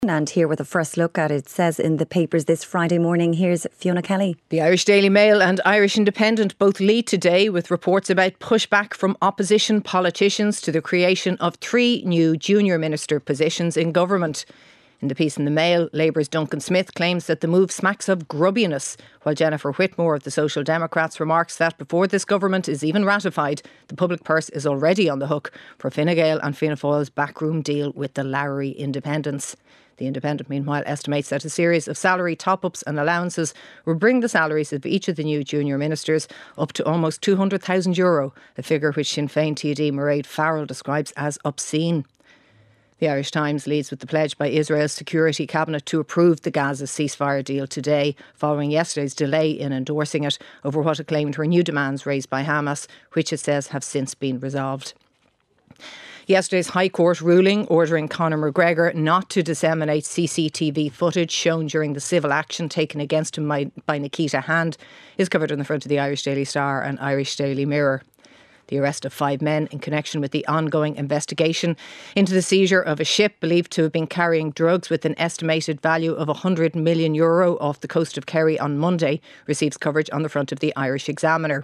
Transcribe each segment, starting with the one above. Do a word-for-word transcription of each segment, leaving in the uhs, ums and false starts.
And here with a first look at it, says in the papers this Friday morning, here's Fiona Kelly. The Irish Daily Mail and Irish Independent both lead today with reports about pushback from opposition politicians to the creation of three new junior minister positions in government. In the piece in the Mail, Labour's Duncan Smith claims that the move smacks of grubbiness, while Jennifer Whitmore of the Social Democrats remarks that before this government is even ratified, the public purse is already on the hook for Fine Gael and Fianna Fáil's backroom deal with the Lowry Independents. The Independent, meanwhile, estimates that a series of salary top-ups and allowances will bring the salaries of each of the new junior ministers up to almost two hundred thousand euro, a figure which Sinn Féin T D Mairead Farrell describes as obscene. The Irish Times leads with the pledge by Israel's Security Cabinet to approve the Gaza ceasefire deal today, following yesterday's delay in endorsing it over what it claimed were new demands raised by Hamas, which it says have since been resolved. Yesterday's High Court ruling ordering Conor McGregor not to disseminate C C T V footage shown during the civil action taken against him by, by Nikita Hand is covered on the front of the Irish Daily Star and Irish Daily Mirror. The arrest of five men in connection with the ongoing investigation into the seizure of a ship believed to have been carrying drugs with an estimated value of one hundred million euro off the coast of Kerry on Monday receives coverage on the front of the Irish Examiner.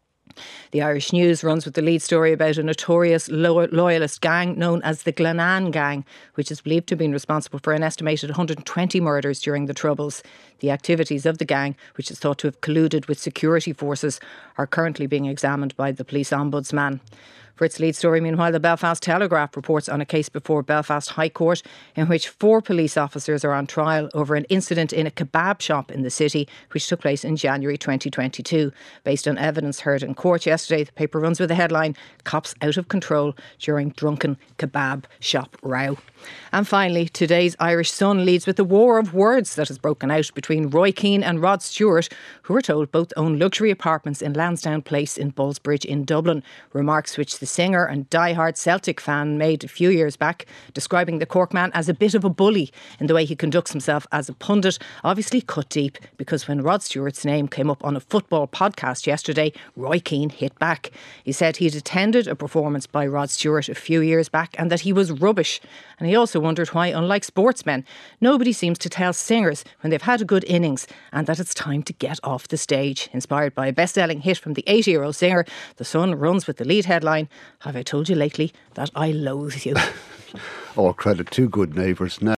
The Irish News runs with the lead story about a notorious lo- loyalist gang known as the Glenanne Gang, which is believed to have been responsible for an estimated one hundred twenty murders during the Troubles. The activities of the gang, which is thought to have colluded with security forces, are currently being examined by the police ombudsman. For its lead story, meanwhile, the Belfast Telegraph reports on a case before Belfast High Court in which four police officers are on trial over an incident in a kebab shop in the city which took place in January twenty twenty-two. Based on evidence heard in court yesterday, the paper runs with the headline, "Cops out of control during drunken kebab shop row." And finally, today's Irish Sun leads with the war of words that has broken out between Roy Keane and Rod Stewart, who we're told both own luxury apartments in Lansdowne Place in Ballsbridge in Dublin. Remarks which the singer and diehard Celtic fan made a few years back, describing the Cork man as a bit of a bully in the way he conducts himself as a pundit, obviously cut deep, because when Rod Stewart's name came up on a football podcast yesterday, Roy Keane hit back. He said he'd attended a performance by Rod Stewart a few years back and that he was rubbish. And he also wondered why, unlike sportsmen, nobody seems to tell singers when they've had a good innings and that it's time to get off the stage. Inspired by a best-selling hit from the eighty-year-old singer, The Sun runs with the lead headline, "Have I told you lately that I loathe you?" All credit to good neighbours now.